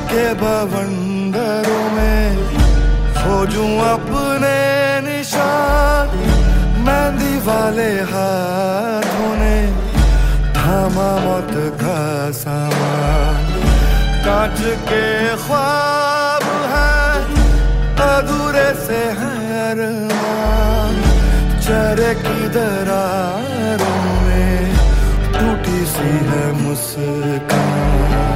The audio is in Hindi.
के बवंडरों में खोजूं अपने निशान, मेहंदी वाले हाथों ने थामा मौत का सामान। कांच के ख्वाब हैं अधूरे से हैं अरमान, चेहरे की दरारों में टूटी सी है मुस्कान।